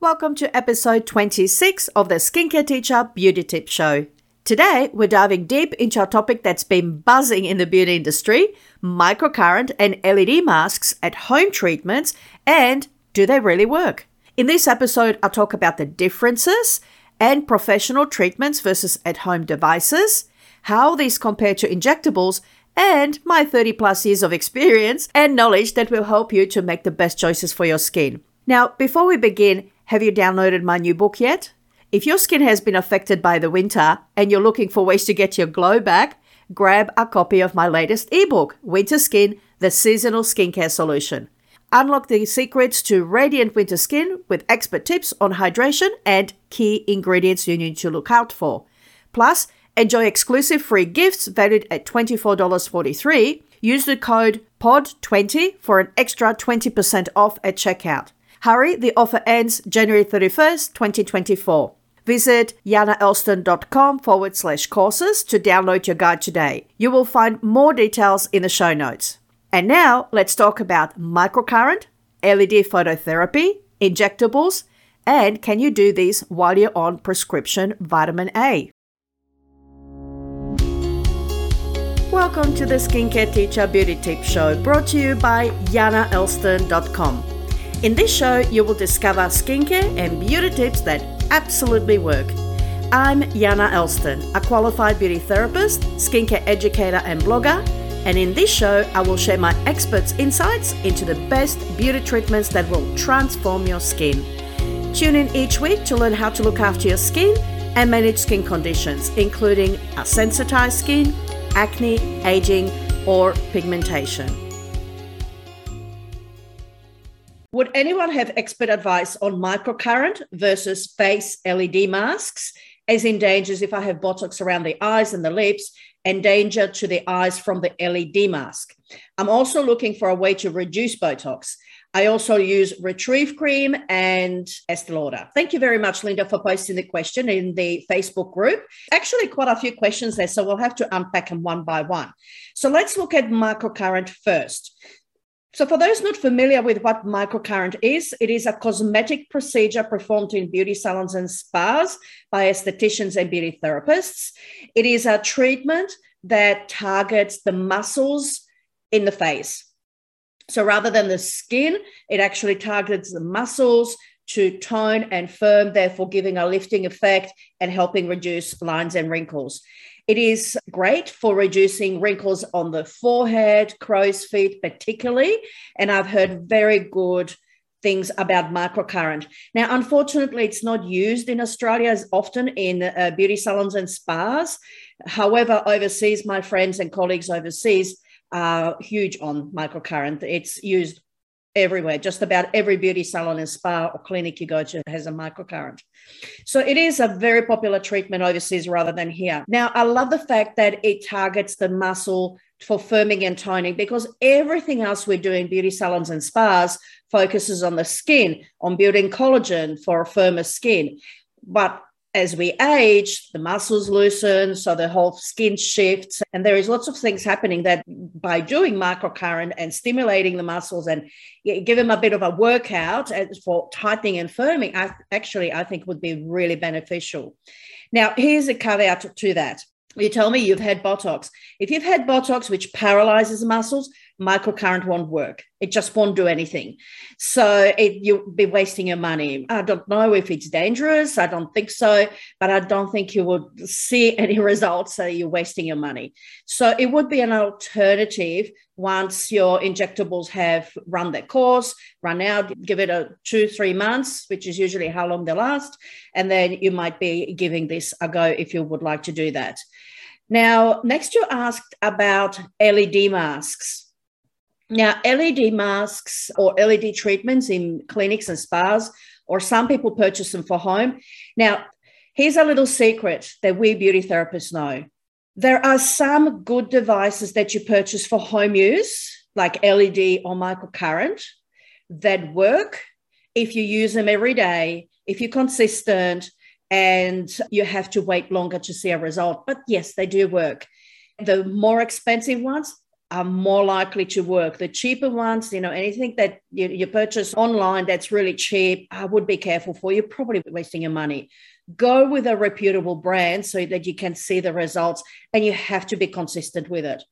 Welcome to episode 26 of the Skincare Teacher Beauty Tip Show. Today, we're diving deep into a topic that's been buzzing in the beauty industry, microcurrent and LED masks at home treatments, and do they really work? In this episode, I'll talk about the differences and professional treatments versus at-home devices, how these compare to injectables, and my 30 plus years of experience and knowledge that will help you to make the best choices for your skin. Now, before we begin, have you downloaded my new book yet? If your skin has been affected by the winter and you're looking for ways to get your glow back, grab a copy of my latest ebook, Winter Skin, the Seasonal Skincare Solution. Unlock the secrets to radiant winter skin with expert tips on hydration and key ingredients you need to look out for. Plus, enjoy exclusive free gifts valued at $24.43. Use the code POD20 for an extra 20% off at checkout. Hurry, the offer ends January 31st, 2024. Visit janaelston.com/courses to download your guide today. You will find more details in the show notes. And now, let's talk about microcurrent, LED phototherapy, injectables, and can you do these while you're on prescription vitamin A? Welcome to the Skincare Teacher Beauty Tip Show, brought to you by janaelston.com. In this show, you will discover skincare and beauty tips that absolutely work. I'm Jana Elston, a qualified beauty therapist, skincare educator and blogger, and in this show, I will share my experts' insights into the best beauty treatments that will transform your skin. Tune in each week to learn how to look after your skin and manage skin conditions, including a sensitized skin, acne, aging, or pigmentation. Would anyone have expert advice on microcurrent versus face LED masks, as in dangers if I have Botox around the eyes and the lips, and danger to the eyes from the LED mask? I'm also looking for a way to reduce Botox. I also use Retrieve Cream and Estee Lauder. Thank you very much, Linda, for posting the question in the Facebook group. Actually, quite a few questions there, so we'll have to unpack them one by one. So let's look at microcurrent first. So for those not familiar with what microcurrent is, it is a cosmetic procedure performed in beauty salons and spas by estheticians and beauty therapists. It is a treatment that targets the muscles in the face. So rather than the skin, it actually targets the muscles to tone and firm, therefore giving a lifting effect and helping reduce lines and wrinkles. It is great for reducing wrinkles on the forehead, crow's feet particularly, and I've heard very good things about microcurrent. Now, unfortunately, it's not used in Australia as often in beauty salons and spas. However, overseas, my friends and colleagues overseas are huge on microcurrent. It's used everywhere. Just about every beauty salon and spa or clinic you go to has a microcurrent. So it is a very popular treatment overseas rather than here. Now, I love the fact that it targets the muscle for firming and toning, because everything else we do in beauty salons and spas focuses on the skin, on building collagen for a firmer skin. But as we age, the muscles loosen, so the whole skin shifts. And there is lots of things happening that by doing microcurrent and stimulating the muscles and give them a bit of a workout for tightening and firming, I think would be really beneficial. Now, here's a caveat to that. You tell me you've had Botox. If you've had Botox, which paralyzes muscles, microcurrent won't work. It just won't do anything. So you'll be wasting your money. I don't know if it's dangerous. I don't think so, but I don't think you would see any results, so you're wasting your money. So it would be an alternative once your injectables have run their course, run out, give it 2-3 months, which is usually how long they last, and then you might be giving this a go if you would like to do that. Now, next you asked about LED masks. Now, LED masks or LED treatments in clinics and spas, or some people purchase them for home. Now, here's a little secret that we beauty therapists know. There are some good devices that you purchase for home use, like LED or microcurrent, that work if you use them every day, if you're consistent, and you have to wait longer to see a result. But yes, they do work. The more expensive ones, are more likely to work. The cheaper ones, anything that you purchase online that's really cheap, I would be careful for. You're probably wasting your money. Go with a reputable brand so that you can see the results, and you have to be consistent with it.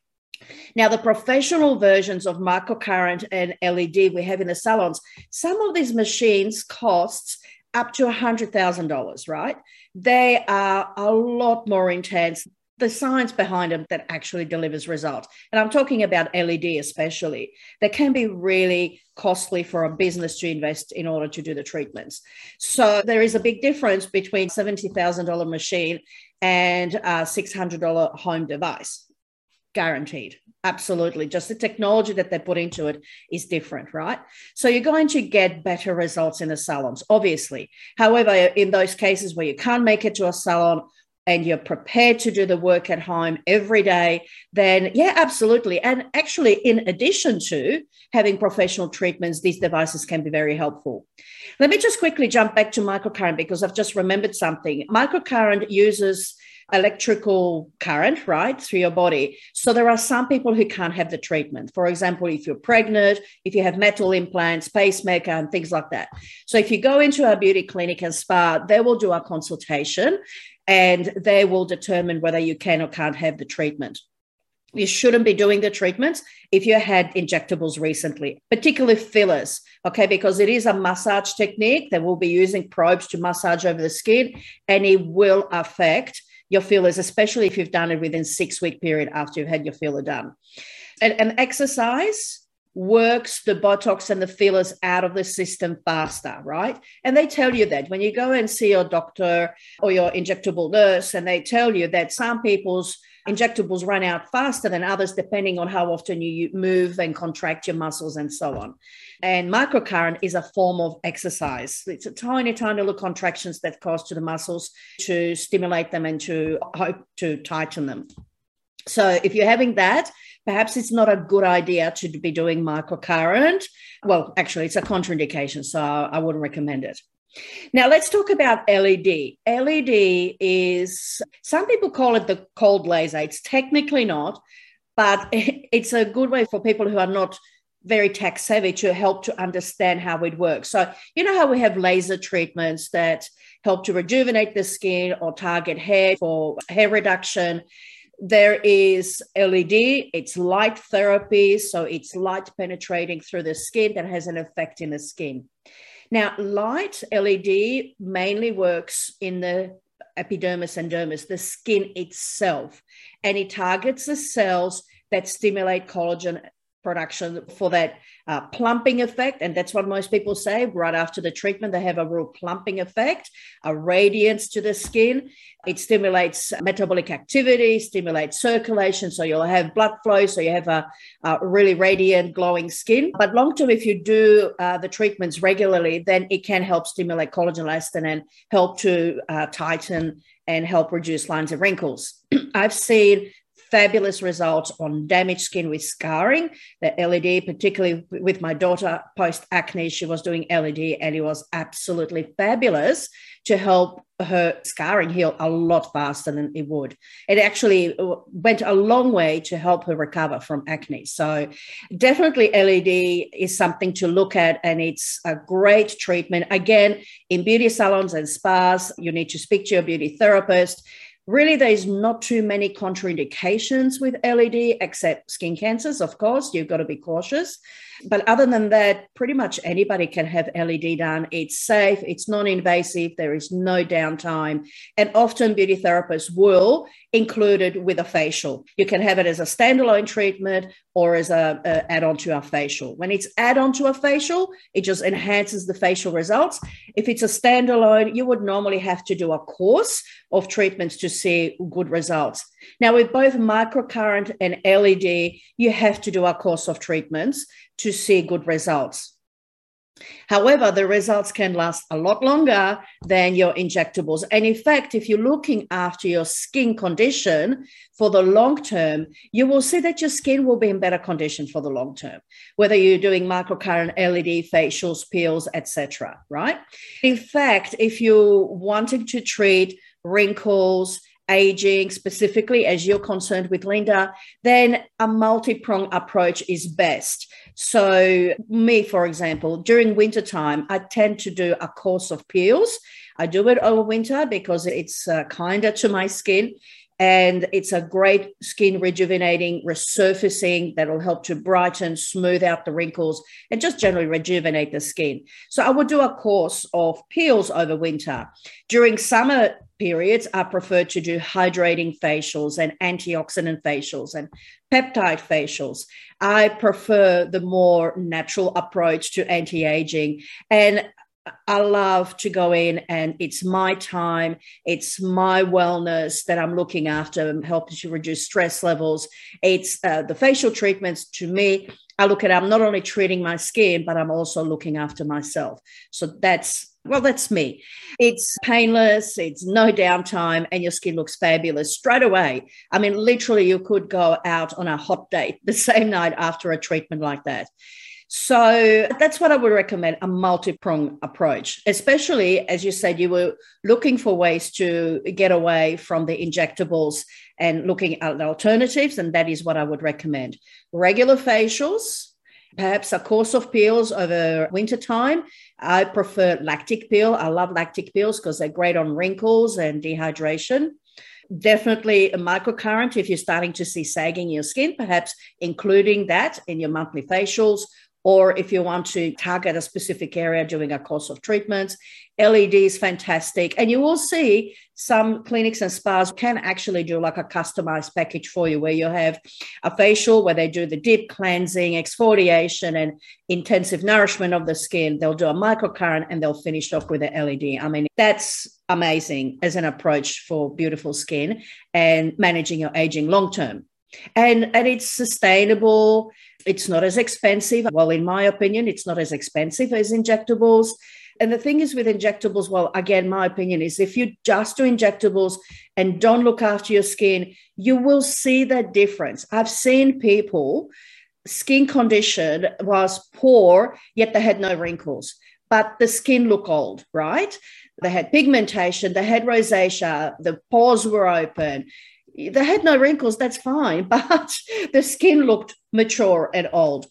Now, the professional versions of microcurrent and LED we have in the salons, some of these machines cost up to $100,000, right? They are a lot more intense. The science behind them that actually delivers results. And I'm talking about LED especially. They can be really costly for a business to invest in order to do the treatments. So there is a big difference between $70,000 machine and a $600 home device. Guaranteed. Absolutely. Just the technology that they put into it is different, right? So you're going to get better results in the salons, obviously. However, in those cases where you can't make it to a salon and you're prepared to do the work at home every day, then yeah, absolutely. And actually, in addition to having professional treatments, these devices can be very helpful. Let me just quickly jump back to microcurrent because I've just remembered something. Microcurrent uses electrical current, right, through your body. So there are some people who can't have the treatment. For example, if you're pregnant, if you have metal implants, pacemaker, and things like that. So if you go into a beauty clinic and spa, they will do a consultation and they will determine whether you can or can't have the treatment. You shouldn't be doing the treatments if you had injectables recently, particularly fillers, okay, because it is a massage technique. They will be using probes to massage over the skin, and it will affect your fillers, especially if you've done it within 6-week period after you've had your filler done. And exercise works the Botox and the fillers out of the system faster, right? And they tell you that when you go and see your doctor or your injectable nurse, and they tell you that some people's injectables run out faster than others, depending on how often you move and contract your muscles and so on. And microcurrent is a form of exercise. It's a tiny, tiny little contractions that cause to the muscles to stimulate them and to hope to tighten them. So if you're having that, perhaps it's not a good idea to be doing microcurrent. Well, actually, it's a contraindication, so I wouldn't recommend it. Now, let's talk about LED. LED is, some people call it the cold laser. It's technically not, but it's a good way for people who are not very tech savvy to help to understand how it works. So, you know how we have laser treatments that help to rejuvenate the skin or target hair for hair reduction. There is LED, it's light therapy, so it's light penetrating through the skin that has an effect in the skin. Now, light LED mainly works in the epidermis and dermis, the skin itself, and it targets the cells that stimulate collagen production for that plumping effect. And that's what most people say right after the treatment. They have a real plumping effect, a radiance to the skin. It stimulates metabolic activity, stimulates circulation. So you'll have blood flow. So you have a really radiant, glowing skin. But long term, if you do the treatments regularly, then it can help stimulate collagen elastin and help to tighten and help reduce lines and wrinkles. I've seen fabulous results on damaged skin with scarring. The LED, particularly with my daughter post-acne, she was doing LED and it was absolutely fabulous to help her scarring heal a lot faster than it would. It actually went a long way to help her recover from acne. So definitely LED is something to look at, and it's a great treatment. Again, in beauty salons and spas, you need to speak to your beauty therapist. Really, there's not too many contraindications with LED, except skin cancers, of course. You've got to be cautious. But other than that, pretty much anybody can have LED done. It's safe, it's non-invasive, there is no downtime. And often beauty therapists will include it with a facial. You can have it as a standalone treatment or as an add-on to a facial. When it's add-on to a facial, it just enhances the facial results. If it's a standalone, you would normally have to do a course of treatments to see good results. Now, with both microcurrent and LED, you have to do a course of treatments to see good results. However, the results can last a lot longer than your injectables. And in fact, if you're looking after your skin condition for the long term, you will see that your skin will be in better condition for the long term, whether you're doing microcurrent, LED, facials, peels, etc. Right? In fact, if you're wanting to treat wrinkles, aging specifically, as you're concerned with, Linda, then a multi-pronged approach is best. So me, for example, during wintertime, I tend to do a course of peels. I do it over winter because it's kinder to my skin. And it's a great skin rejuvenating, resurfacing that will help to brighten, smooth out the wrinkles, and just generally rejuvenate the skin. So I would do a course of peels over winter. During summer periods, I prefer to do hydrating facials and antioxidant facials and peptide facials. I prefer the more natural approach to anti-aging. And I love to go in, and it's my time, it's my wellness that I'm looking after, helping to reduce stress levels. It's the facial treatments. To me, I look at, I'm not only treating my skin, but I'm also looking after myself. So that's me. It's painless, it's no downtime, and your skin looks fabulous straight away. I mean, literally, you could go out on a hot date the same night after a treatment like that. So that's what I would recommend, a multi-pronged approach, especially, as you said, you were looking for ways to get away from the injectables and looking at alternatives, and that is what I would recommend. Regular facials, perhaps a course of peels over wintertime. I prefer lactic peel. I love lactic peels because they're great on wrinkles and dehydration. Definitely a microcurrent if you're starting to see sagging in your skin, perhaps including that in your monthly facials. Or if you want to target a specific area, doing a course of treatments. LED is fantastic. And you will see some clinics and spas can actually do like a customized package for you, where you have a facial where they do the deep cleansing, exfoliation, and intensive nourishment of the skin. They'll do a microcurrent and they'll finish off with the LED. I mean, that's amazing as an approach for beautiful skin and managing your aging long term. And it's sustainable. It's not as expensive. Well, in my opinion, it's not as expensive as injectables. And the thing is with injectables, well, again, my opinion is if you just do injectables and don't look after your skin, you will see that difference. I've seen people, skin condition was poor, yet they had no wrinkles, but the skin looked old, right? They had pigmentation, they had rosacea, the pores were open. They had no wrinkles, that's fine, but the skin looked mature and old.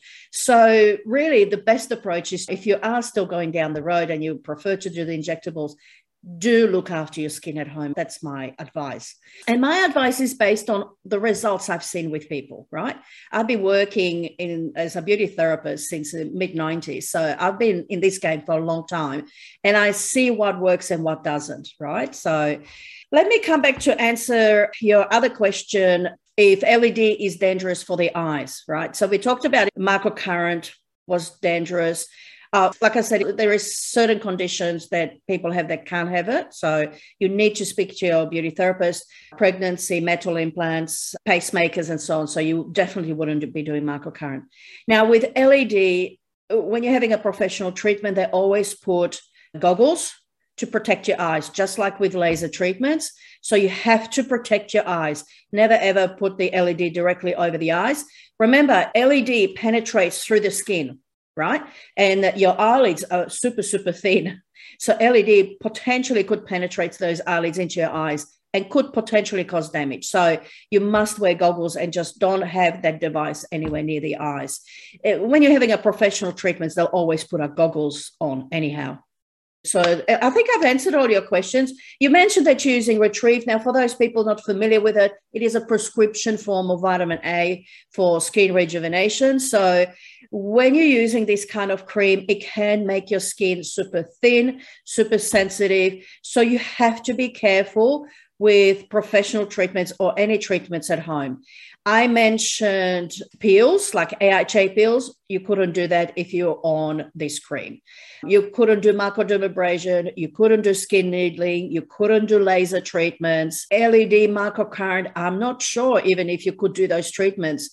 So really the best approach is, if you are still going down the road and you prefer to do the injectables, do look after your skin at home. That's my advice. And my advice is based on the results I've seen with people, right? I've been working as a beauty therapist since the mid-90s. So I've been in this game for a long time, and I see what works and what doesn't, right? So let me come back to answer your other question, if LED is dangerous for the eyes, right? So we talked about microcurrent was dangerous. Like I said, there is certain conditions that people have that can't have it. So you need to speak to your beauty therapist, pregnancy, metal implants, pacemakers, and so on. So you definitely wouldn't be doing microcurrent. Now with LED, when you're having a professional treatment, they always put goggles to protect your eyes, just like with laser treatments. So you have to protect your eyes. Never, ever put the LED directly over the eyes. Remember, LED penetrates through the skin, right? And your eyelids are super, super thin. So LED potentially could penetrate those eyelids into your eyes and could potentially cause damage. So you must wear goggles and just don't have that device anywhere near the eyes. When you're having a professional treatment, they'll always put our goggles on anyhow. So I think I've answered all your questions. You mentioned that you're using Retrieve. Now, for those people not familiar with it, it is a prescription form of vitamin A for skin rejuvenation. So when you're using this kind of cream, it can make your skin super thin, super sensitive. So you have to be careful with professional treatments or any treatments at home. I mentioned peels, like AHA peels. You couldn't do that if you're on this cream. You couldn't do microdermabrasion. You couldn't do skin needling. You couldn't do laser treatments. LED, microcurrent, I'm not sure even if you could do those treatments,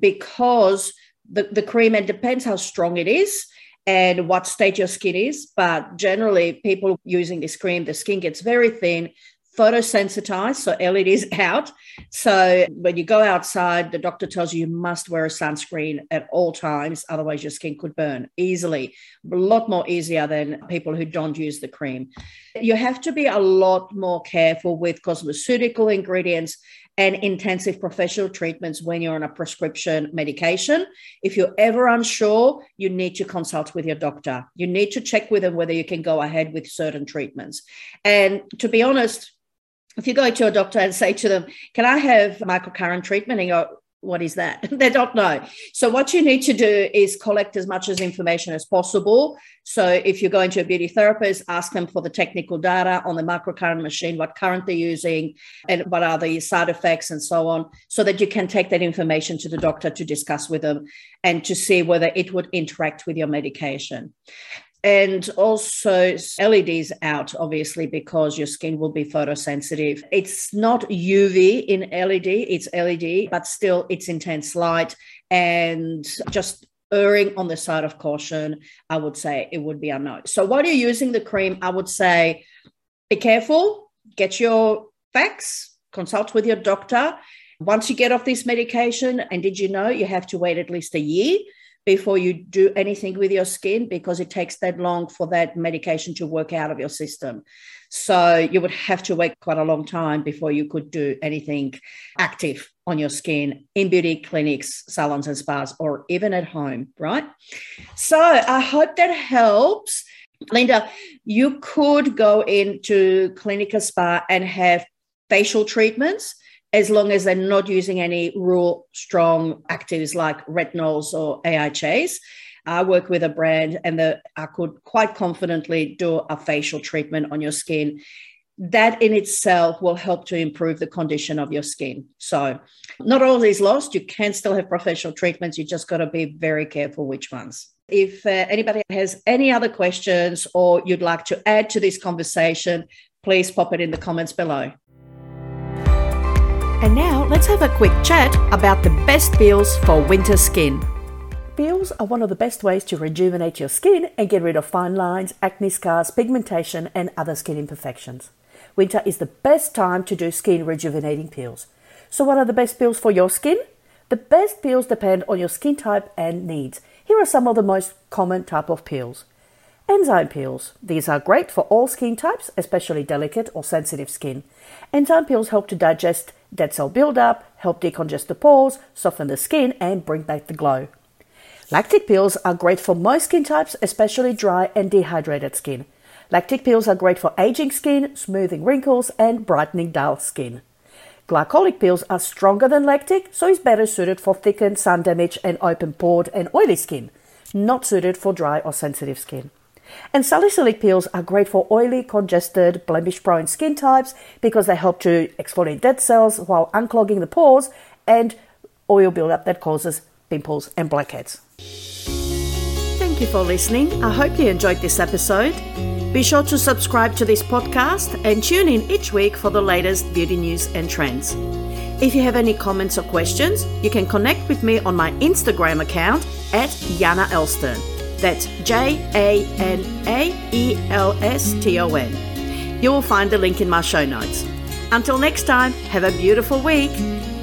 because the cream, it depends how strong it is and what stage your skin is. But generally, people using this cream, the skin gets very thin, photosensitized, so LEDs out. So when you go outside, the doctor tells you must wear a sunscreen at all times, otherwise your skin could burn easily, a lot more easier than people who don't use the cream. You have to be a lot more careful with cosmeceutical ingredients and intensive professional treatments when you're on a prescription medication. If you're ever unsure, you need to consult with your doctor. You need to check with them whether you can go ahead with certain treatments. And to be honest, if you go to a doctor and say to them, can I have microcurrent treatment? And you go, what is that? They don't know. So what you need to do is collect as much as information as possible. So if you're going to a beauty therapist, ask them for the technical data on the microcurrent machine, what current they're using, and what are the side effects and so on, so that you can take that information to the doctor to discuss with them and to see whether it would interact with your medication. And also LEDs out, obviously, because your skin will be photosensitive. It's not UV in LED, it's LED, but still it's intense light, and just erring on the side of caution, I would say it would be a no. So while you're using the cream, I would say be careful, get your facts, consult with your doctor. Once you get off this medication, and did you know you have to wait at least a year before you do anything with your skin, because it takes that long for that medication to work out of your system. So you would have to wait quite a long time before you could do anything active on your skin in beauty clinics, salons and spas, or even at home, right? So I hope that helps. Linda, you could go into clinic or spa and have facial treatments, as long as they're not using any raw, strong actives like retinols or AHAs. I work with a brand and I could quite confidently do a facial treatment on your skin. That in itself will help to improve the condition of your skin. So not all is lost. You can still have professional treatments. You just got to be very careful which ones. If anybody has any other questions or you'd like to add to this conversation, please pop it in the comments below. And now let's have a quick chat about the best peels for winter skin. Peels are one of the best ways to rejuvenate your skin and get rid of fine lines, acne scars, pigmentation, and other skin imperfections. Winter is the best time to do skin rejuvenating peels. So what are the best peels for your skin? The best peels depend on your skin type and needs. Here are some of the most common type of peels. Enzyme peels. These are great for all skin types, especially delicate or sensitive skin. Enzyme peels help to digest dead cell buildup, help decongest the pores, soften the skin, and bring back the glow. Lactic peels are great for most skin types, especially dry and dehydrated skin. Lactic peels are great for aging skin, smoothing wrinkles, and brightening dull skin. Glycolic peels are stronger than lactic, so is better suited for thickened, sun-damaged, and open-pored and oily skin, not suited for dry or sensitive skin. And salicylic peels are great for oily, congested, blemish-prone skin types because they help to exfoliate dead cells while unclogging the pores and oil buildup that causes pimples and blackheads. Thank you for listening. I hope you enjoyed this episode. Be sure to subscribe to this podcast and tune in each week for the latest beauty news and trends. If you have any comments or questions, you can connect with me on my Instagram account at Jana Elston. That's JANAELSTON. You will find the link in my show notes. Until next time, have a beautiful week.